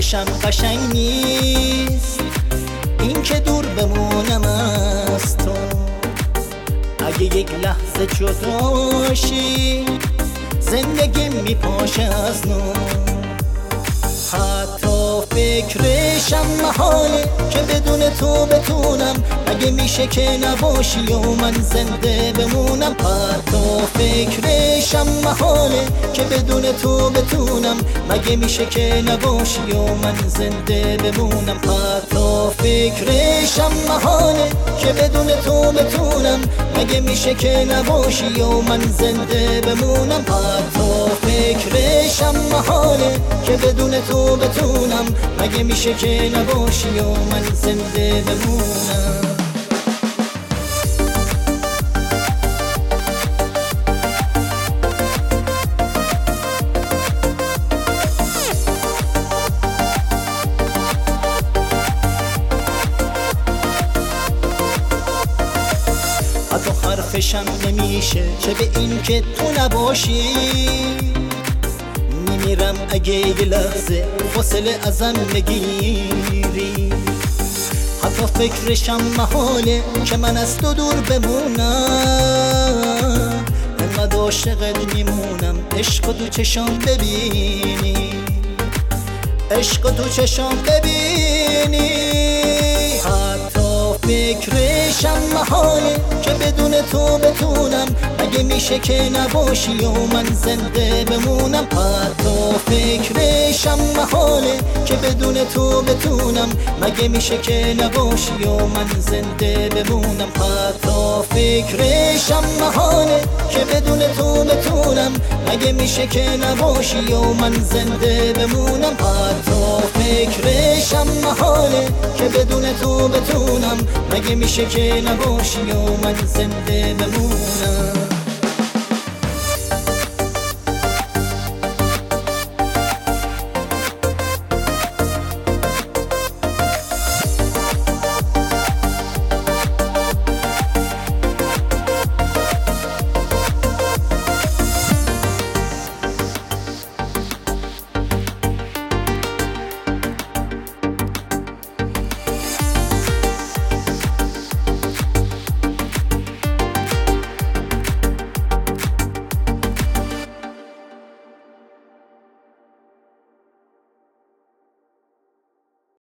حرفشم قشنگ نیست، این که دور بمونم از تو. اگه یک لحظه جداشی زندگی میپاشه از نو. حتی فکرشم محاله که بدون تو بتونم، اگه میشه که نباشی و من زنده بمونم. حتی فکرشم محاله که بدون تو بتونم، مگه میشه که نباشی و من زنده بمونم. حتی فکرشم محاله که بدون تو بتونم، مگه میشه که نباشی و من زنده بمونم. حتی فکرشم محاله که بدون تو بتونم، مگه میشه که نباشی و من زنده بمونم. حتی حرفشم نمیشه چه به این که تو نباشی. میمیرم اگه یه لحظه فاصله ازم بگیری. حتی فکرشم محاله که من از تو دور بمونم. انقدر عاشقت میمونم عشق تو چشام ببینی، عشق تو چشام ببینی. حتی فکرشم محاله که بدون تو بتونم، مگه میشه که نباشی و من زنده بمونم. حتی فکرشم محاله که بدون تو بتونم، مگه میشه که نباشی و من زنده بمونم. حتی فکرشم محاله که بدون تو بتونم، مگه میشه که نباشی و من زنده بمونم. حتی فکرشم محاله که بدون تو بتونم، مگه میشه که نباشی و من زنده بمونم.